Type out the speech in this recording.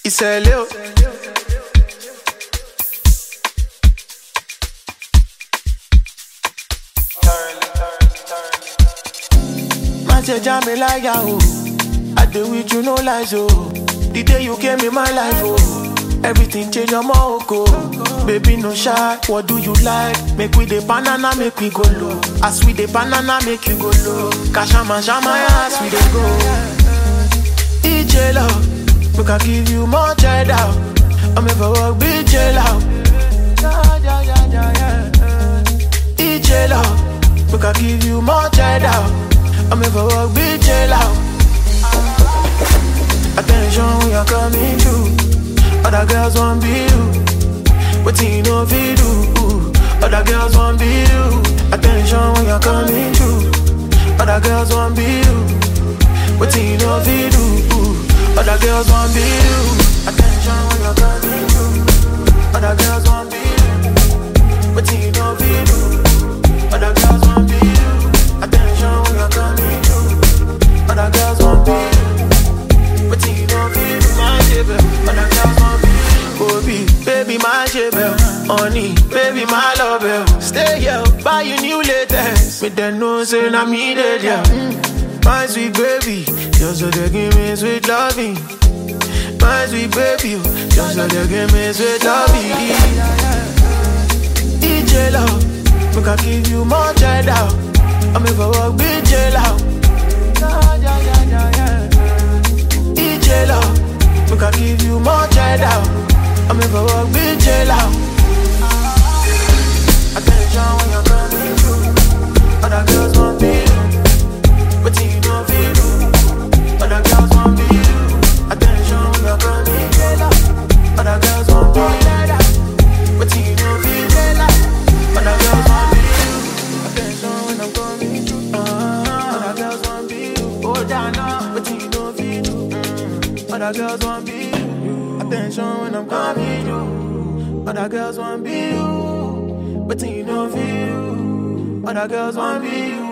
Iseleo. Man say jam me like oh, I do with you no lies oh. The day you came in my life oh, everything change your moko. Baby no shy, what do you like? Make we the banana, make we go low. As we the banana, make you go low. Kashama shama ass we dey go. DJ love, we can give you more cheddar. I'm ever walk BJ love. DJ love, we can give you more cheddar. I'm ever walk BJ love. Attention when you're coming through. Other girls want be you. What you know if you do? Other girls want be you. Attention when you're coming through. Other girls want be you. What you know if you do? Other girls want be you. Attention when you're coming through. Other girls want be you. What you know if you do? Other girls want be you. Attention when you're coming through. Other girls want be you. What you know if you do? My baby. Other girls want be you. Kobe, baby, my jebel. Honey, baby, my love. Stay here, buy you new latest. With the nose and I'm needed, yeah. My sweet baby, just so they give me sweet loving. My sweet baby, just so they give me sweet loving. DJ love, we can give you more cheddar. I'm ever walk BJ love. DJ love, we can give you more cheddar. I'm ever walk BJ loud. Attention when you're coming through. Other girls want be you. But you know if you do. Other girls want be you. Attention when you're coming through. Other girls want be you. But you know if you do. Other girls want be you. Attention when I'm coming through. Other girls want be you. Oh down, but you know if you do. Other girls want be you. Attention when I'm coming you. Other girls want be you. But you know if you. Other girls want be you.